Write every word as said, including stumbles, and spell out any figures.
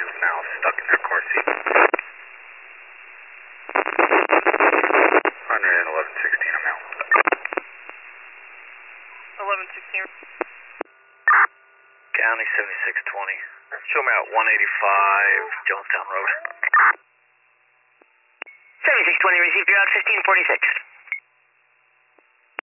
is now stuck in their car seat. one eleven sixteen, I'm out. eleven sixteen. County seventy-six twenty. Show me out one eighty-five Jonestown Road. seventy-six twenty, received, you're out fifteen forty-six.